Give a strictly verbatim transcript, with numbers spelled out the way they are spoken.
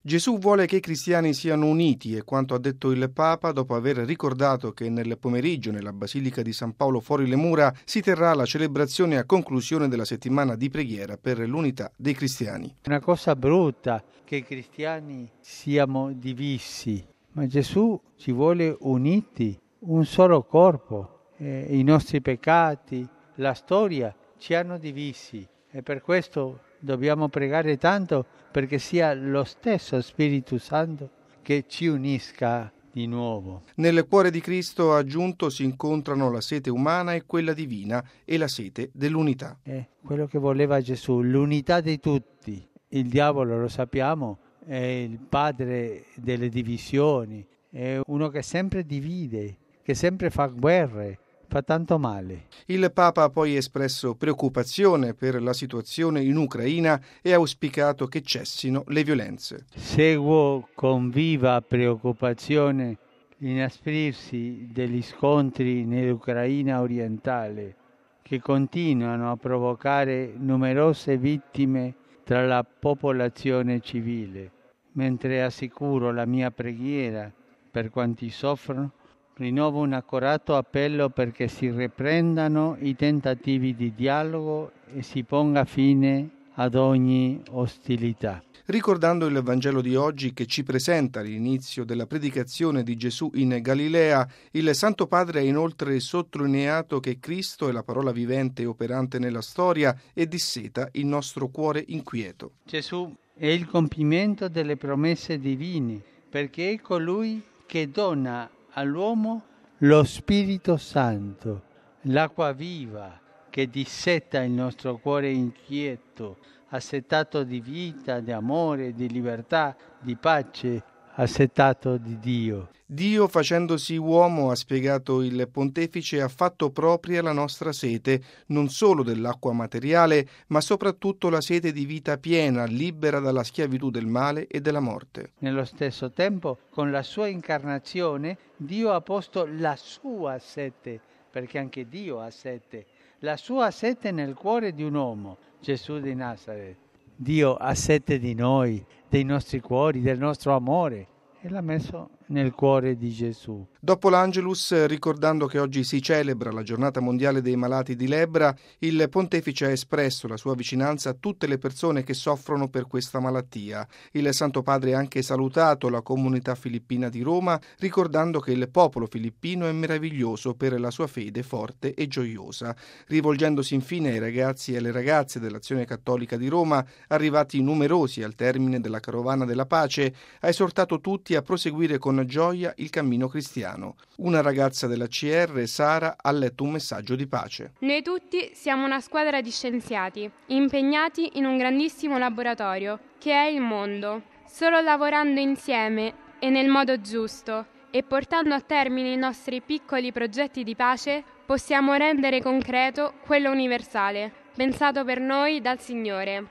Gesù vuole che i cristiani siano uniti, e quanto ha detto il Papa dopo aver ricordato che nel pomeriggio nella Basilica di San Paolo fuori le mura si terrà la celebrazione a conclusione della settimana di preghiera per l'unità dei cristiani. È una cosa brutta che i cristiani siamo divisi, ma Gesù ci vuole uniti, un solo corpo. Eh, I nostri peccati, la storia ci hanno divisi e per questo dobbiamo pregare tanto perché sia lo stesso Spirito Santo che ci unisca di nuovo. Nel cuore di Cristo, ha aggiunto, si incontrano la sete umana e quella divina e la sete dell'unità. È quello che voleva Gesù, l'unità di tutti. Il diavolo, lo sappiamo, è il padre delle divisioni, è uno che sempre divide, che sempre fa guerre, fa tanto male. Il Papa ha poi espresso preoccupazione per la situazione in Ucraina e ha auspicato che cessino le violenze. Seguo con viva preoccupazione l'inasprirsi degli scontri nell'Ucraina orientale, che continuano a provocare numerose vittime tra la popolazione civile. Mentre assicuro la mia preghiera per quanti soffrono, rinnovo un accorato appello perché si riprendano i tentativi di dialogo e si ponga fine ad ogni ostilità. Ricordando il Vangelo di oggi che ci presenta l'inizio della predicazione di Gesù in Galilea, il Santo Padre ha inoltre sottolineato che Cristo è la parola vivente e operante nella storia e disseta il nostro cuore inquieto. Gesù è il compimento delle promesse divine, perché è colui che dona all'uomo lo Spirito Santo, l'acqua viva che disseta il nostro cuore inquieto, assetato di vita, di amore, di libertà, di pace, assetato di Dio. Dio, facendosi uomo, ha spiegato il pontefice, ha fatto propria la nostra sete, non solo dell'acqua materiale, ma soprattutto la sete di vita piena, libera dalla schiavitù del male e della morte. Nello stesso tempo, con la sua incarnazione, Dio ha posto la sua sete, perché anche Dio ha sete, la sua sete nel cuore di un uomo, Gesù di Nazaret. Dio ha sete di noi, dei nostri cuori, del nostro amore, e l'ha messo nel cuore di Gesù. Dopo l'Angelus, ricordando che oggi si celebra la giornata mondiale dei malati di lebbra, il pontefice ha espresso la sua vicinanza a tutte le persone che soffrono per questa malattia. Il Santo Padre ha anche salutato la comunità filippina di Roma, ricordando che il popolo filippino è meraviglioso per la sua fede forte e gioiosa. Rivolgendosi infine ai ragazzi e alle ragazze dell'Azione Cattolica di Roma, arrivati numerosi al termine della Carovana della Pace, ha esortato tutti a proseguire con gioia il cammino cristiano. Una ragazza della C R, Sara, ha letto un messaggio di pace. Noi tutti siamo una squadra di scienziati, impegnati in un grandissimo laboratorio, che è il mondo. Solo lavorando insieme e nel modo giusto e portando a termine i nostri piccoli progetti di pace, possiamo rendere concreto quello universale, pensato per noi dal Signore.